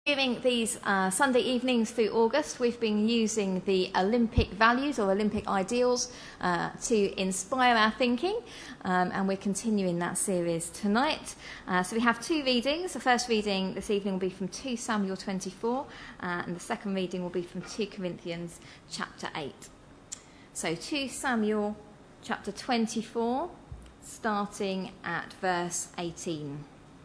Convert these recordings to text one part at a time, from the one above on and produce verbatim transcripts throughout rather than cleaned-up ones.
During these uh, Sunday evenings through August, we've been using the Olympic values or Olympic ideals uh, to inspire our thinking, um, and we're continuing that series tonight. Uh, so we have two readings. The first reading this evening will be from Second Samuel twenty-four, uh, and the second reading will be from Second Corinthians chapter eight. So Second Samuel chapter twenty-four, starting at verse eighteen.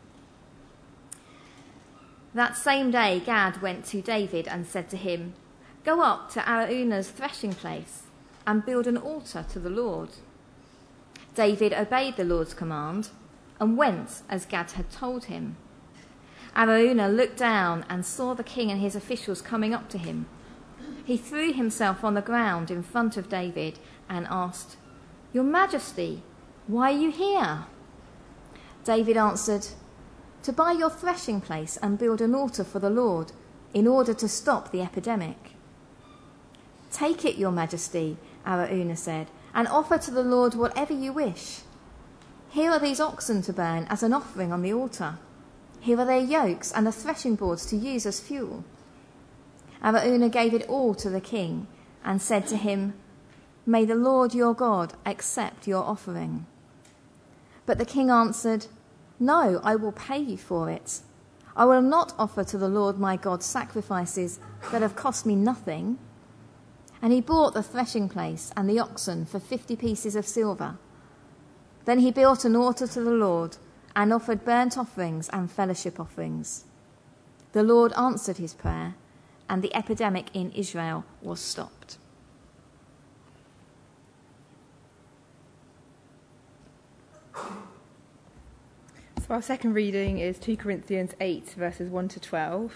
That same day Gad went to David and said to him, "Go up to Araunah's threshing place and build an altar to the Lord." David obeyed the Lord's command and went as Gad had told him. Araunah looked down and saw the king and his officials coming up to him. He threw himself on the ground in front of David and asked, "Your Majesty, why are you here?" David answered, "To buy your threshing place and build an altar for the Lord, in order to stop the epidemic." "Take it, Your Majesty," Araunah said, "and offer to the Lord whatever you wish. Here are these oxen to burn as an offering on the altar. Here are their yokes and the threshing boards to use as fuel." Araunah gave it all to the king and said to him, "May the Lord your God accept your offering." But the king answered, "No, I will pay you for it. I will not offer to the Lord my God sacrifices that have cost me nothing." And he bought the threshing place and the oxen for fifty pieces of silver. Then he built an altar to the Lord and offered burnt offerings and fellowship offerings. The Lord answered his prayer, and the epidemic in Israel was stopped. So our second reading is Second Corinthians eight, verses one to twelve.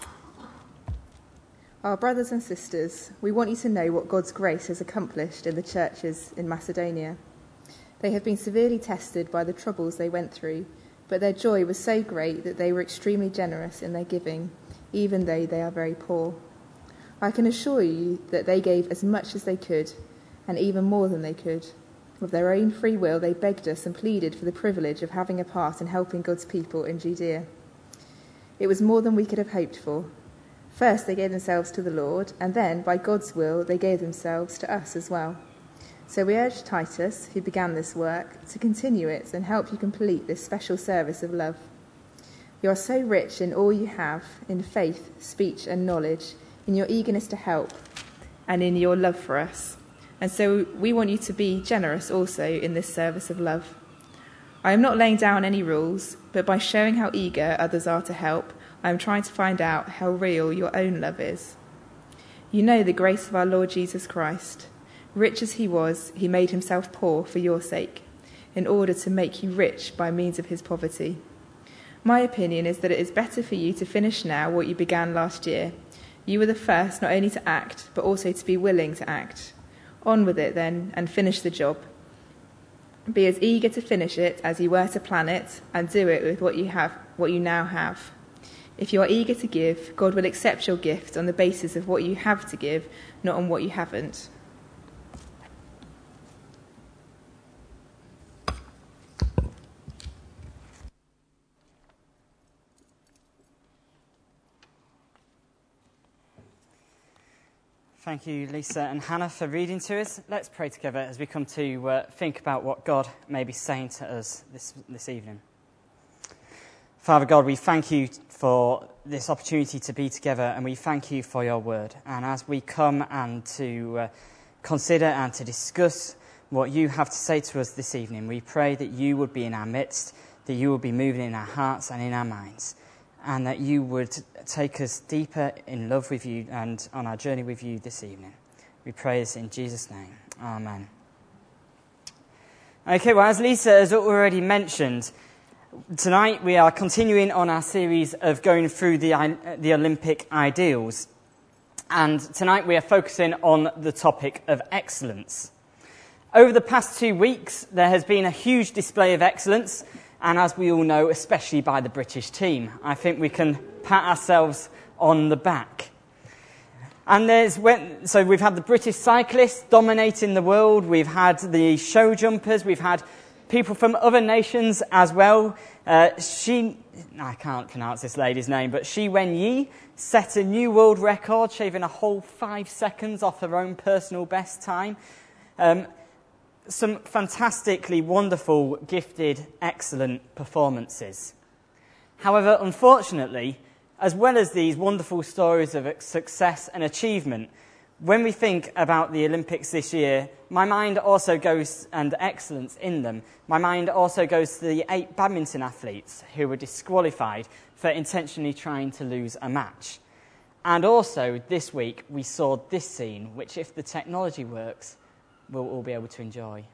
Our brothers and sisters, we want you to know what God's grace has accomplished in the churches in Macedonia. They have been severely tested by the troubles they went through, but their joy was so great that they were extremely generous in their giving, even though they are very poor. I can assure you that they gave as much as they could, and even more than they could. Of their own free will, they begged us and pleaded for the privilege of having a part in helping God's people in Judea. It was more than we could have hoped for. First, they gave themselves to the Lord, and then, by God's will, they gave themselves to us as well. So we urge Titus, who began this work, to continue it and help you complete this special service of love. You are so rich in all you have, in faith, speech, and knowledge, in your eagerness to help, and in your love for us. And so we want you to be generous also in this service of love. I am not laying down any rules, but by showing how eager others are to help, I am trying to find out how real your own love is. You know the grace of our Lord Jesus Christ. Rich as he was, he made himself poor for your sake, in order to make you rich by means of his poverty. My opinion is that it is better for you to finish now what you began last year. You were the first not only to act, but also to be willing to act. On with it then, and finish the job. Be as eager to finish it as you were to plan it, and do it with what you have, what you now have. If you are eager to give, God will accept your gift on the basis of what you have to give, not on what you haven't. Thank you, Lisa and Hannah, for reading to us. Let's pray together as we come to uh, think about what God may be saying to us this, this evening. Father God, we thank you for this opportunity to be together, and we thank you for your word. And as we come and to uh, consider and to discuss what you have to say to us this evening, we pray that you would be in our midst, that you would be moving in our hearts and in our minds, and that you would take us deeper in love with you and on our journey with you this evening. We pray this in Jesus' name. Amen. Okay, well, as Lisa has already mentioned, tonight we are continuing on our series of going through the, the Olympic ideals. And tonight we are focusing on the topic of excellence. Over the past two weeks, there has been a huge display of excellence, and as we all know, especially by the British team. I think we can pat ourselves on the back. And there's when, so we've had the British cyclists dominating the world, we've had the show jumpers, we've had people from other nations as well. Uh, Shi, I can't pronounce this lady's name, but Shi Wenyi set a new world record, shaving a whole five seconds off her own personal best time. Um, some fantastically wonderful, gifted, excellent performances. However, unfortunately, as well as these wonderful stories of success and achievement, when we think about the Olympics this year, my mind also goes, and excellence in them, my mind also goes to the eight badminton athletes who were disqualified for intentionally trying to lose a match. And also, this week, we saw this scene, which, if the technology works, we'll all be able to enjoy.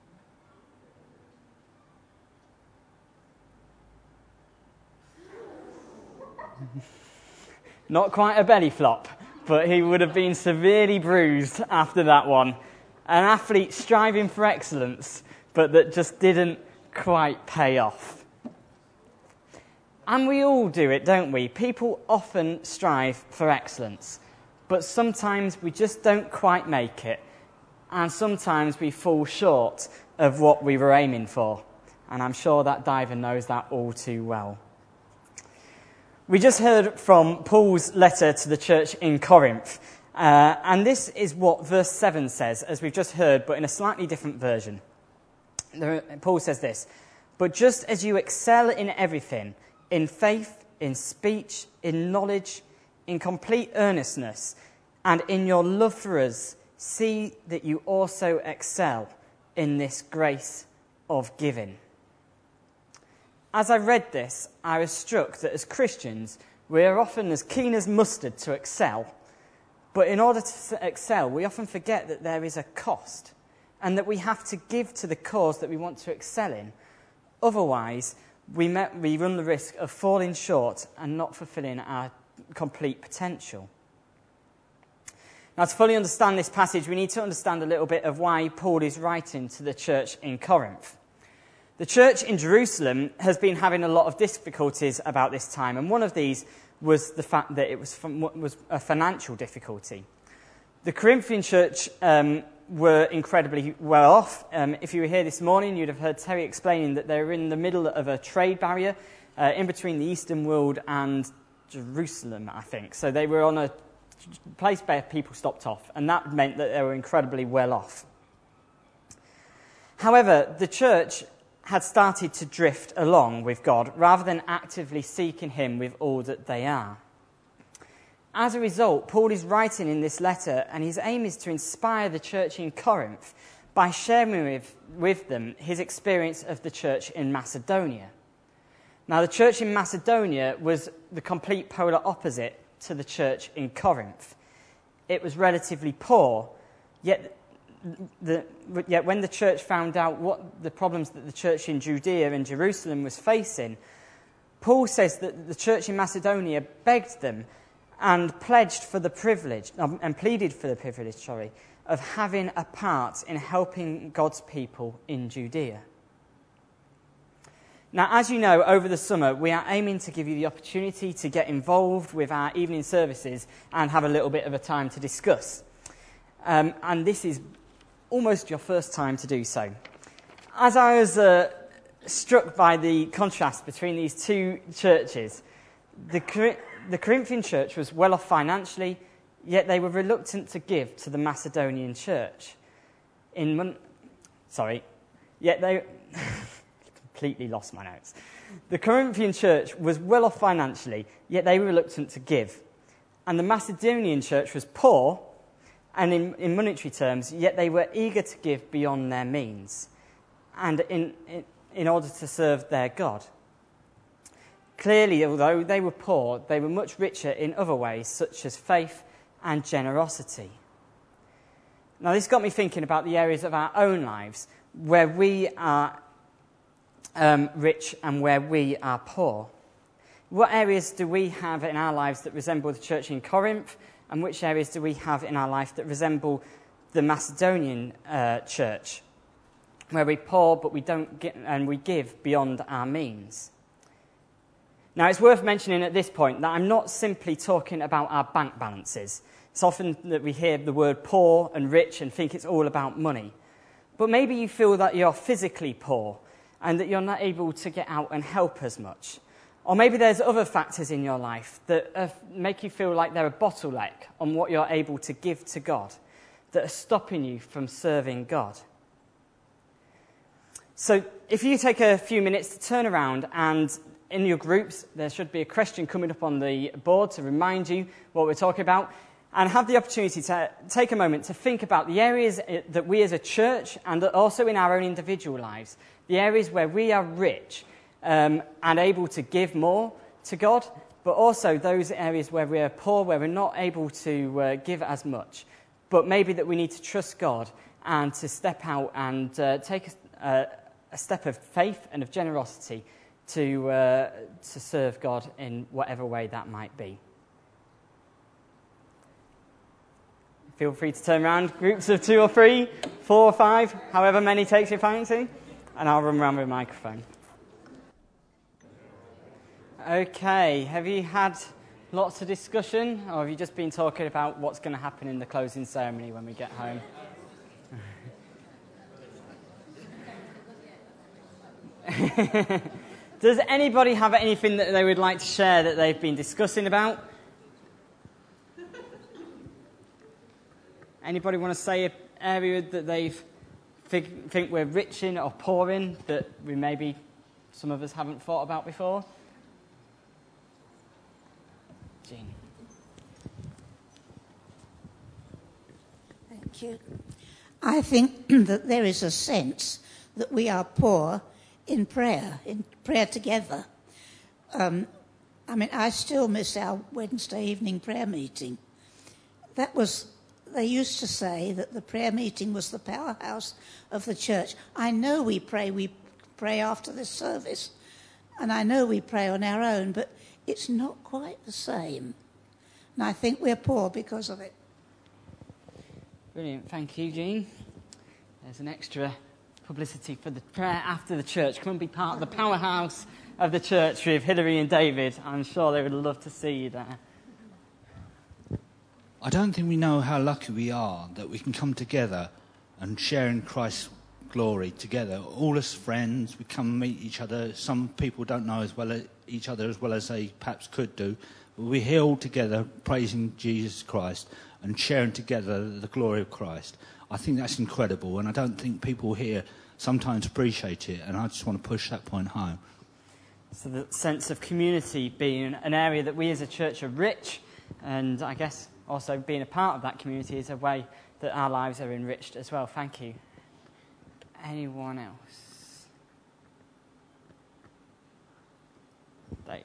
Not quite a belly flop, but he would have been severely bruised after that one. An athlete striving for excellence, but that just didn't quite pay off. And we all do it, don't we? People often strive for excellence, but sometimes we just don't quite make it, and sometimes we fall short of what we were aiming for. And I'm sure that diver knows that all too well. We just heard from Paul's letter to the church in Corinth, uh, and this is what verse seven says, as we've just heard, but in a slightly different version. There, Paul says this: "But just as you excel in everything, in faith, in speech, in knowledge, in complete earnestness, and in your love for us, see that you also excel in this grace of giving." As I read this, I was struck that as Christians, we are often as keen as mustard to excel. But in order to excel, we often forget that there is a cost and that we have to give to the cause that we want to excel in. Otherwise, we, met, we run the risk of falling short and not fulfilling our complete potential. Now, to fully understand this passage, we need to understand a little bit of why Paul is writing to the church in Corinth. The church in Jerusalem has been having a lot of difficulties about this time, and one of these was the fact that it was, was a financial difficulty. The Corinthian church um, were incredibly well off. Um, if you were here this morning, you'd have heard Terry explaining that they were in the middle of a trade barrier uh, in between the Eastern world and Jerusalem, I think. So they were on a place where people stopped off, and that meant that they were incredibly well off. However, the church had started to drift along with God rather than actively seeking him with all that they are. As a result, Paul is writing in this letter, and his aim is to inspire the church in Corinth by sharing with, with them his experience of the church in Macedonia. Now, the church in Macedonia was the complete polar opposite to the church in Corinth. It was relatively poor, yet The, yet when the church found out what the problems that the church in Judea and Jerusalem was facing, Paul says that the church in Macedonia begged them and pledged for the privilege, um, and pleaded for the privilege, sorry, of having a part in helping God's people in Judea. Now, as you know, over the summer, we are aiming to give you the opportunity to get involved with our evening services and have a little bit of a time to discuss. Um, and this is almost your first time to do so. As I was uh, struck by the contrast between these two churches, the, the Corinthian church was well off financially, yet they were reluctant to give to the Macedonian church. In Mon- sorry, yet they completely lost my notes. The Corinthian church was well off financially, yet they were reluctant to give, and the Macedonian church was poor. And in, in monetary terms, yet they were eager to give beyond their means, and in, in, in order to serve their God. Clearly, although they were poor, they were much richer in other ways, such as faith and generosity. Now, this got me thinking about the areas of our own lives where we are um, rich and where we are poor. What areas do we have in our lives that resemble the church in Corinth? And which areas do we have in our life that resemble the Macedonian uh, church, where we're poor but we don't get, and we give beyond our means? Now, it's worth mentioning at this point that I'm not simply talking about our bank balances. It's often that we hear the word poor and rich and think it's all about money. But maybe you feel that you're physically poor and that you're not able to get out and help as much. Or maybe there's other factors in your life that uh, make you feel like they're a bottleneck on what you're able to give to God, that are stopping you from serving God. So if you take a few minutes to turn around, and in your groups there should be a question coming up on the board to remind you what we're talking about, and have the opportunity to take a moment to think about the areas that we as a church, and also in our own individual lives, the areas where we are rich um, and able to give more to God, but also those areas where we are poor, where we're not able to uh, give as much, but maybe that we need to trust God and to step out and uh, take a, a, a step of faith and of generosity to uh, to serve God in whatever way that might be. Feel free to turn around, groups of two or three, four or five, however many takes your fancy, and I'll run around with a microphone. Okay, have you had lots of discussion, or have you just been talking about what's going to happen in the closing ceremony when we get home? Does anybody have anything that they would like to share that they've been discussing about? Anybody want to say an area that they think, think we're rich in or poor in that we maybe some of us haven't thought about before? Jean. Thank you. I think that there is a sense that we are poor in prayer, in prayer together. Um, I mean, I still miss our Wednesday evening prayer meeting. That was... They used to say that the prayer meeting was the powerhouse of the church. I know we pray, we pray after this service, and I know we pray on our own, but it's not quite the same. And I think we're poor because of it. Brilliant. Thank you, Jean. There's an extra publicity for the prayer after the church. Come and be part of the powerhouse of the church with Hilary and David. I'm sure they would love to see you there. I don't think we know how lucky we are that we can come together and share in Christ's glory together. All as friends, we come and meet each other. Some people don't know as well as each other as well as they perhaps could do. But we're here all together praising Jesus Christ and sharing together the glory of Christ. I think that's incredible, and I don't think people here sometimes appreciate it, and I just want to push that point home. So the sense of community being an area that we as a church are rich, and I guess also being a part of that community is a way that our lives are enriched as well. Thank you. Anyone else? Dave.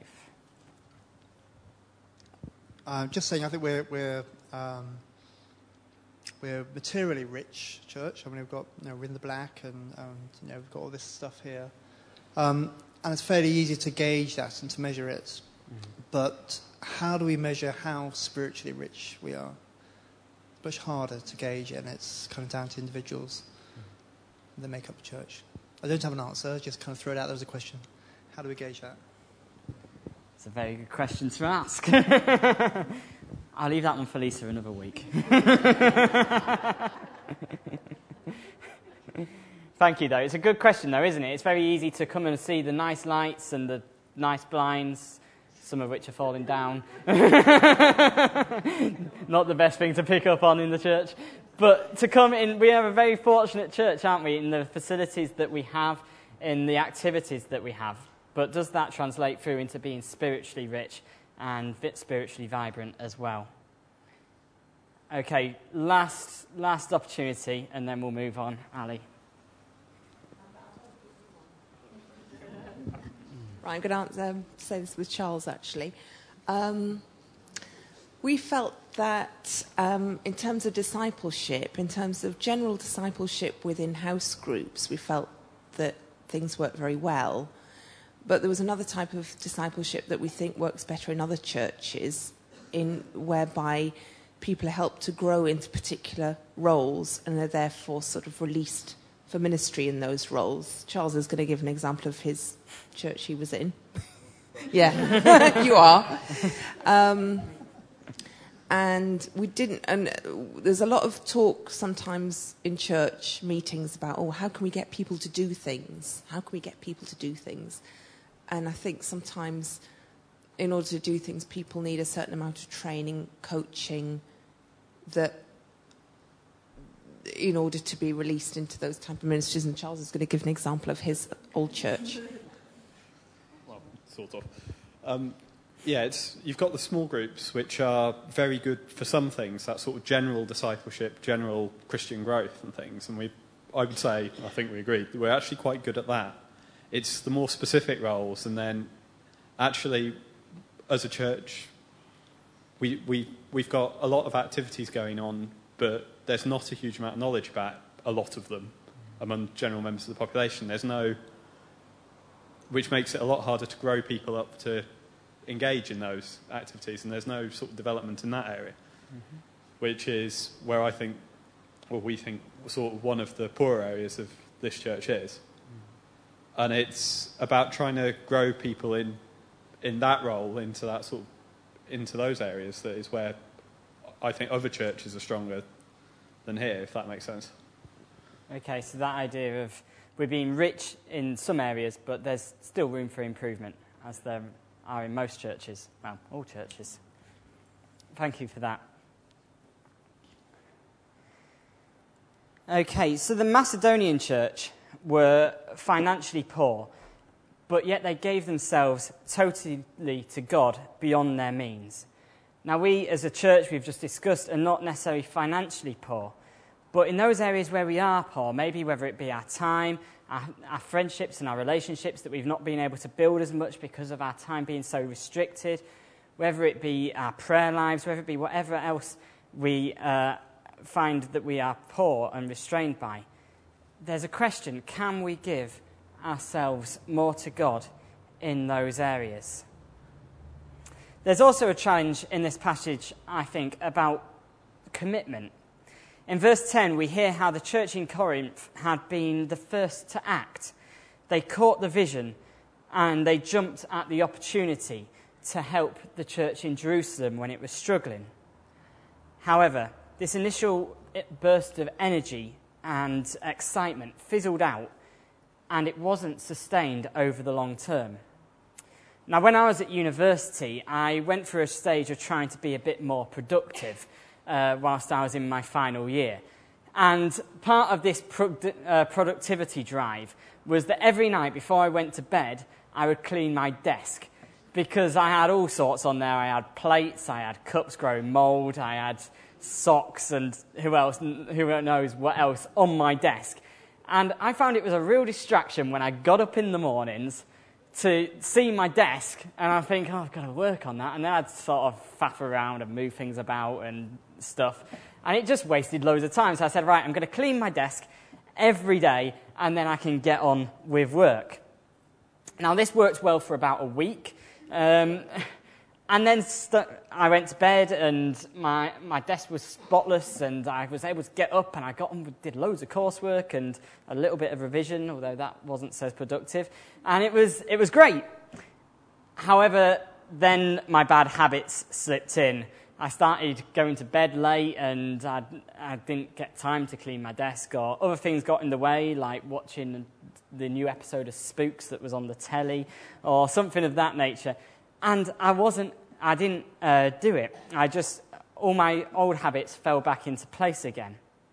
I'm just saying, I think we're we're um, we're materially rich church. I mean, we've got you know, we're in the black, and um, you know, we've got all this stuff here, um, and it's fairly easy to gauge that and to measure it. Mm-hmm. But how do we measure how spiritually rich we are? It's much harder to gauge, and it's kind of down to individuals mm-hmm. that make up the church. I don't have an answer, just kind of throw it out there as a question. How do we gauge that? It's a very good question to ask. I'll leave that one for Lisa another week. Thank you, though. It's a good question, though, isn't it? It's very easy to come and see the nice lights and the nice blinds, some of which are falling down. Not the best thing to pick up on in the church. But to come in, we are a very fortunate church, aren't we, in the facilities that we have, in the activities that we have. But does that translate through into being spiritually rich and spiritually vibrant as well? Okay, last last opportunity, and then we'll move on. Ali. Right, I'm going to um, say this with Charles, actually. Um, we felt that um, in terms of discipleship, in terms of general discipleship within house groups, we felt that things worked very well. But there was another type of discipleship that we think works better in other churches, in whereby people are helped to grow into particular roles and are therefore sort of released for ministry in those roles. Charles is going to give an example of his church he was in. Yeah, you are. Um, And we didn't, and there's a lot of talk sometimes in church meetings about, oh, how can we get people to do things? How can we get people to do things? And I think sometimes in order to do things, people need a certain amount of training, coaching, that in order to be released into those type of ministries. And Charles is going to give an example of his old church. Well, sort of. Um, Yeah, it's, you've got the small groups, which are very good for some things, that sort of general discipleship, general Christian growth and things. And we, I would say, I think we agree, we're actually quite good at that. It's the more specific roles, and then actually, as a church, we, we, we've got a lot of activities going on, but there's not a huge amount of knowledge about a lot of them among general members of the population. There's no... which makes it a lot harder to grow people up to engage in those activities, and there's no sort of development in that area, mm-hmm. which is where I think, well, we think sort of one of the poorer areas of this church is. Mm. And it's about trying to grow people in in that role into that sort of, into those areas that is where I think other churches are stronger than here, if that makes sense. Okay, so that idea of we're being rich in some areas, but there's still room for improvement, as there are in most churches, well, all churches. Thank you for that. Okay, so the Macedonian church were financially poor, but yet they gave themselves totally to God beyond their means. Now, we as a church, we've just discussed, are not necessarily financially poor, but in those areas where we are poor, maybe whether it be our time, Our, our friendships and our relationships that we've not been able to build as much because of our time being so restricted, whether it be our prayer lives, whether it be whatever else we uh, find that we are poor and restrained by, there's a question: can we give ourselves more to God in those areas? There's also a challenge in this passage, I think, about commitment. In verse ten, we hear how the church in Corinth had been the first to act. They caught the vision and they jumped at the opportunity to help the church in Jerusalem when it was struggling. However, this initial burst of energy and excitement fizzled out, and it wasn't sustained over the long term. Now, when I was at university, I went through a stage of trying to be a bit more productive Uh, whilst I was in my final year. And part of this pro- uh, productivity drive was that every night before I went to bed, I would clean my desk, because I had all sorts on there. I had plates, I had cups growing mould, I had socks, and who else, who knows what else on my desk. And I found it was a real distraction when I got up in the mornings to see my desk, and I think, oh, I've got to work on that. And then I'd sort of faff around and move things about and stuff. And it just wasted loads of time. So I said, right, I'm going to clean my desk every day, and then I can get on with work. Now, this worked well for about a week. Um, and then st- I went to bed, and my, my desk was spotless, and I was able to get up, and I got on, did loads of coursework and a little bit of revision, although that wasn't so productive. And it was it was great. However, then my bad habits slipped in. I started going to bed late, and I, I didn't get time to clean my desk, or other things got in the way, like watching the new episode of Spooks that was on the telly, or something of that nature. And I wasn't, I didn't uh, do it. I just, all my old habits fell back into place again.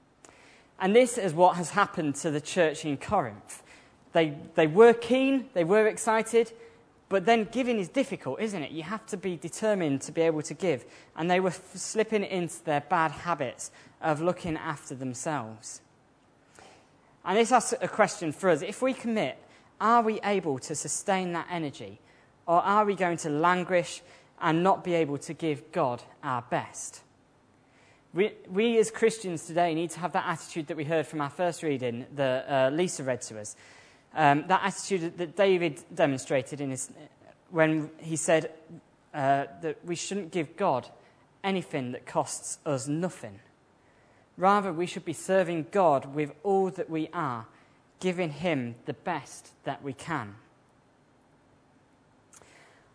And this is what has happened to the church in Corinth. They they were keen, they were excited, but then giving is difficult, isn't it? You have to be determined to be able to give. And they were f- slipping into their bad habits of looking after themselves. And this asks a question for us. If we commit, are we able to sustain that energy? Or are we going to languish and not be able to give God our best? We, we as Christians today need to have that attitude that we heard from our first reading that uh, Lisa read to us. Um, that attitude that David demonstrated in his, when he said uh, that we shouldn't give God anything that costs us nothing. Rather, we should be serving God with all that we are, giving him the best that we can.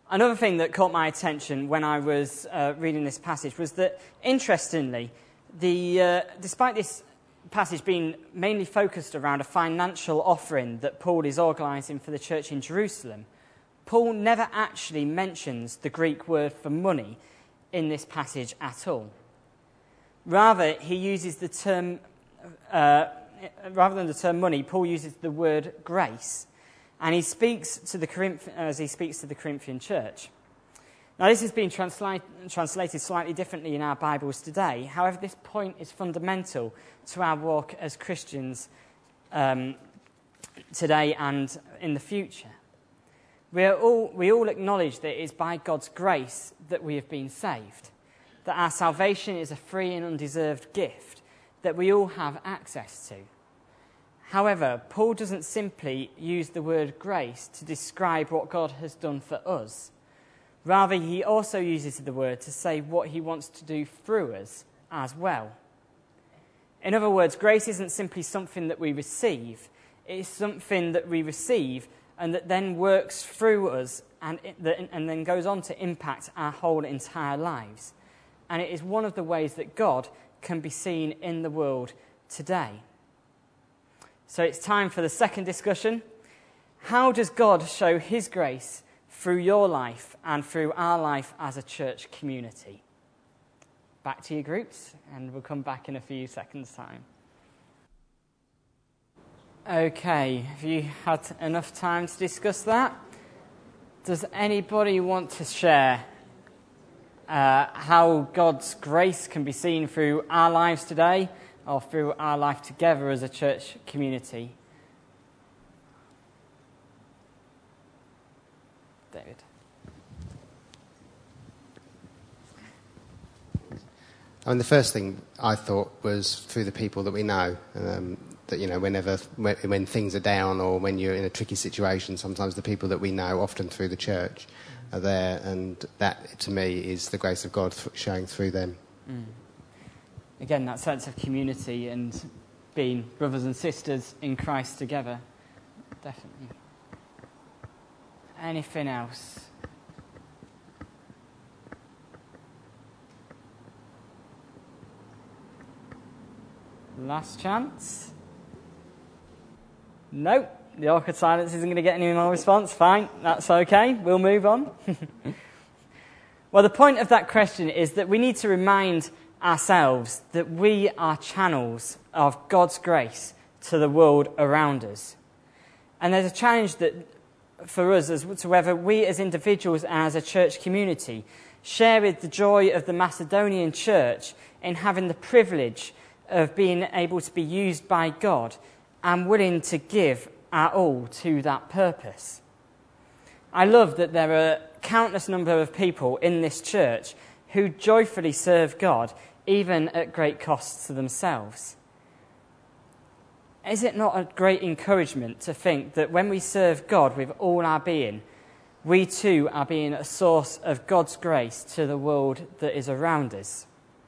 Another thing that caught my attention when I was uh, reading this passage was that, interestingly, the, uh, despite this passage being mainly focused around a financial offering that Paul is organising for the church in Jerusalem, Paul never actually mentions the Greek word for money in this passage at all. Rather, he uses the term, uh, rather than the term money, Paul uses the word grace, and he speaks to the Corinth, as he speaks to the Corinthian church. Now, this has been transla- translated slightly differently in our Bibles today. However, this point is fundamental to our walk as Christians um, today and in the future. We are all, we all acknowledge that it is by God's grace that we have been saved, that our salvation is a free and undeserved gift that we all have access to. However, Paul doesn't simply use the word grace to describe what God has done for us. Rather, he also uses the word to say what he wants to do through us as well. In other words, grace isn't simply something that we receive. It is something that we receive and that then works through us and, it, and then goes on to impact our whole entire lives. And it is one of the ways that God can be seen in the world today. So it's time for the second discussion. How does God show his grace through your life and through our life as a church community? Back to your groups, and we'll come back in a few seconds' time. Okay, have you had enough time to discuss that? Does anybody want to share uh, how God's grace can be seen through our lives today or through our life together as a church community? David. I mean, the first thing I thought was through the people that we know. Um, that, you know, whenever, when, when things are down or when you're in a tricky situation, sometimes the people that we know, often through the church, are there. And that, to me, is the grace of God showing through them. Mm. Again, that sense of community and being brothers and sisters in Christ together. Definitely. Anything else? Last chance? Nope. The awkward silence isn't going to get any more response. Fine. That's okay. We'll move on. Well, the point of that question is that we need to remind ourselves that we are channels of God's grace to the world around us. And there's a challenge that for us as to whether we as individuals and as a church community share with the joy of the Macedonian church in having the privilege of being able to be used by God and willing to give our all to that purpose. I love that there are countless number of people in this church who joyfully serve God, even at great costs to themselves. Is it not a great encouragement to think that when we serve God with all our being, we too are being a source of God's grace to the world that is around us?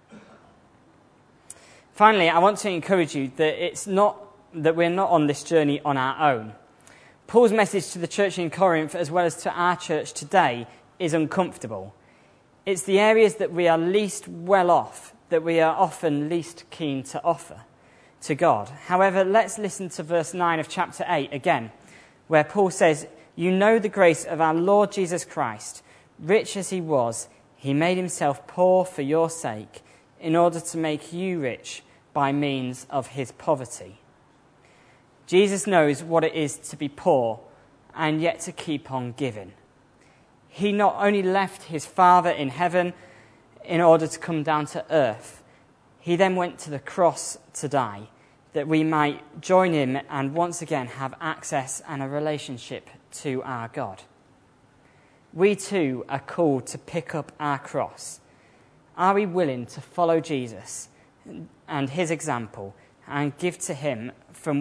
Finally, I want to encourage you that it's not that we're not on this journey on our own. Paul's message to the church in Corinth, as well as to our church today, is uncomfortable. It's the areas that we are least well off, that we are often least keen to offer to God. However, let's listen to verse nine of chapter eight again, where Paul says, "You know the grace of our Lord Jesus Christ. Rich as he was, he made himself poor for your sake, in order to make you rich by means of his poverty." Jesus knows what it is to be poor and yet to keep on giving. He not only left his Father in heaven in order to come down to earth, he then went to the cross to die, that we might join him and once again have access and a relationship to our God. We too are called to pick up our cross. Are we willing to follow Jesus and his example and give to him from